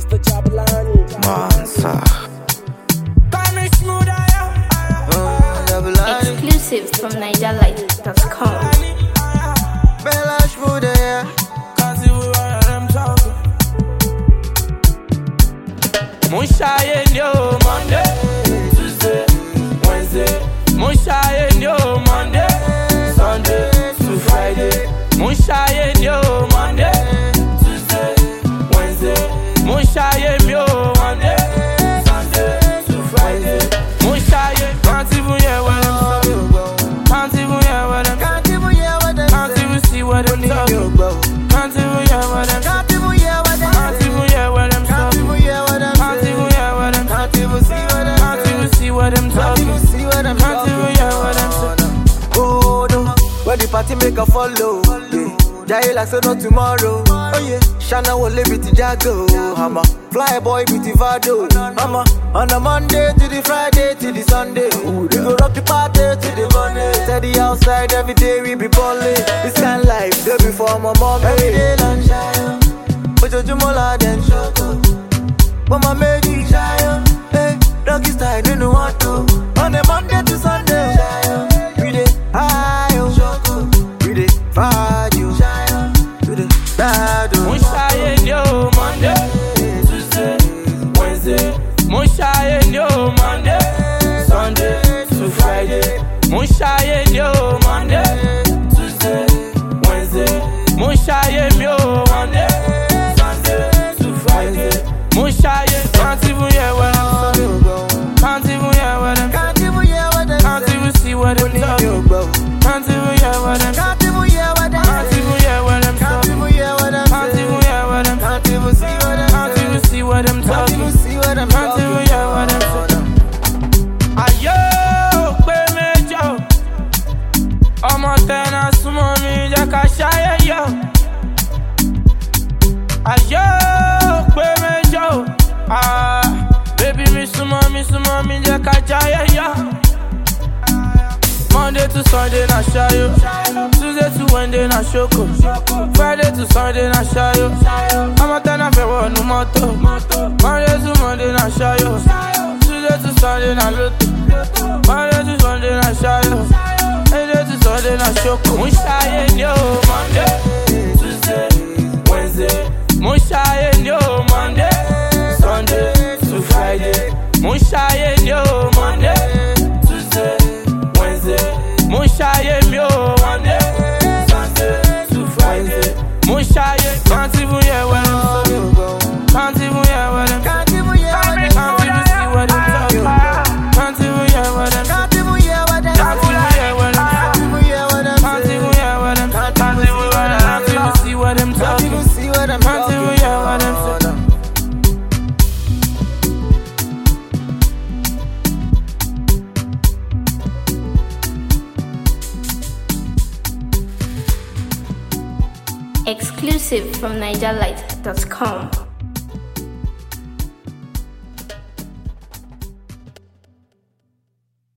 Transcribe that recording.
Mr. Jabulani. Mansa. Exclusive from NigerLight.com. Bella Shmuda, yeah. Mushaye yo Monday, Tuesday, Wednesday. Mushaye yo Monday, Sunday to Friday. Mushaye yo Monday, Tuesday, Wednesday. Mushaye yo Monday, Sunday to Friday. Mushaye can't even hear what them talking. Can't even hear what them. Can't even hear what them. Can't even see what them talking. Can't even hear what them. Can't even hear what them. Can't even hear what them. Can't even hear what them. Can't even hear what them. Can't even see what them. Can't even see what them talking. Can't even see what them. Can't even hear what them talking. Oh no, when the party make a follow, yeah. Jai like so no tomorrow. Oh yeah, Shana will live with the Jago. I'm a fly boy with the Vado. I'm a on a Monday to the Friday to the Sunday. We go rock the party to the Monday. Steady outside every day we be balling. This kind of life day before my mom. Every day lunch shine, but you mola then shoko. But my baby shine, hey, doggy style you know what to. On a Monday to Sunday, we dey high shoko, we dey fire you, we dey bad. Mushaye yo Monday, Tuesday, Wednesday. Mushaye yo Monday, Sunday to Friday. Mushaye yo Monday, Tuesday, Wednesday. Mushaye yo Monday, Sunday to Friday. Mushaye can't even hear what I'm saying. Can't even hear what I'm. Can't even hear what them. Can't even see what I'm talking. Can't even hear what I'm. Can't even hear what them. Can't even hear what I'm Can't talking. even hear what them. Can't even hear what I'm. Can't even see what them. Can't even see what I'm Can't talking. even see what them. Can't even hear what I'm talking. Ayo, pe mejo. Ọmọ tẹ́ná súnmọ́ mi jẹ́ ká ṣayé yọ. Ayo, pe mejo. Baby mi súnmọ́ mi jẹ́ ká jayé yọ. Monday to Sunday na ṣayo. Tuesday to Wednesday na ṣoko. Friday to Sunday na ṣayo. Ọmọ tẹ́ná fẹ́ wọnú mọ́tò. Monday to Monday na ṣayo. Tuesday to Sunday na lóto. Monday to Sunday na ṣayo. Monday to Sunday na ṣoko. Mushaye ni o Monday, Tuesday, Wednesday. Mushaye ni o Monday, Sunday to Friday. Mushaye ni o Monday, Tuesday, Wednesday. Mushaye mi o Monday, Sunday to Friday. Mushaye can't even hear what I'm saying. Can't even hear what I'm. Can't even hear what them. Can't even see what I'm talking. Can't even hear what I'm. Can't even hear what them. Can't even hear what I'm. Can't even hear what them. Can't even hear what I'm. Can't even see what I'm Can't talking. even see what them. Can't even hear what I'm saying. Exclusive from NigerLight.com.